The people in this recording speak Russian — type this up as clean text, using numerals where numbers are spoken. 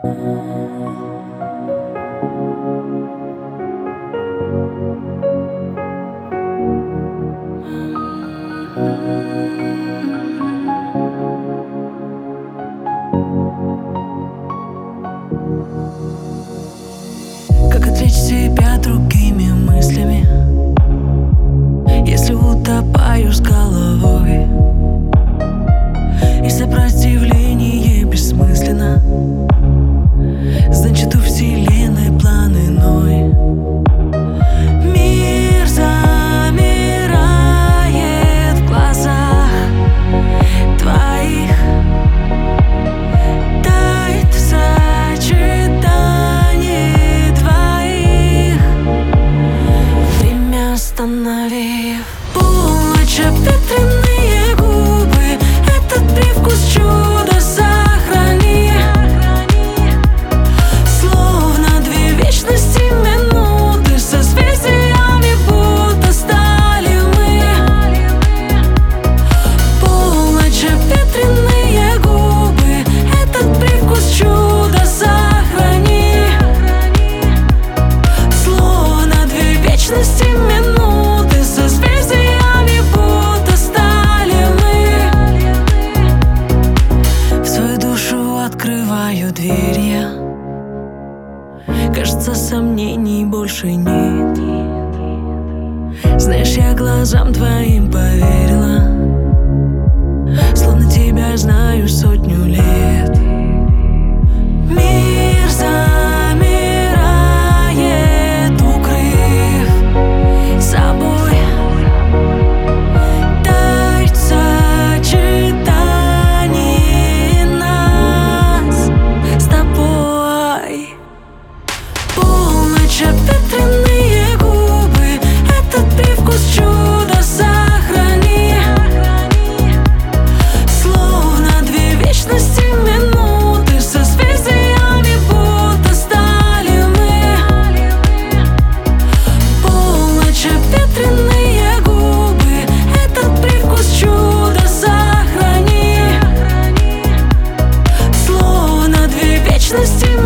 Как отвлечь себя другими мыслями, если утопаю с головой? И сопротивление бессмысленно, значит у вселенной план иной. Мир замирает в глазах твоих, тает в сочетании двоих. Время остановив, полночь, обветренные губы, этот привкус чуда сохрани. Словно две вечности минуты, созвездиями будто стали мы. Полночь, обветренные губы, этот привкус чуда сохрани. Словно две вечности минуты, созвездиями будто стали мы. В свою душу открываю дверь я. Кажется, сомнений больше нет. Знаешь, я глазам твоим поверила, словно тебя знаю сотню лет. Мир замирает, укрыв собой, тает в сочетании нас с тобой. Полночь, обветренные губы, этот привкус чуда сохрани. Словно две вечности минуты, созвездиями будто стали мы. Полночь, обветренные губы, этот привкус чуда сохрани. Словно две вечности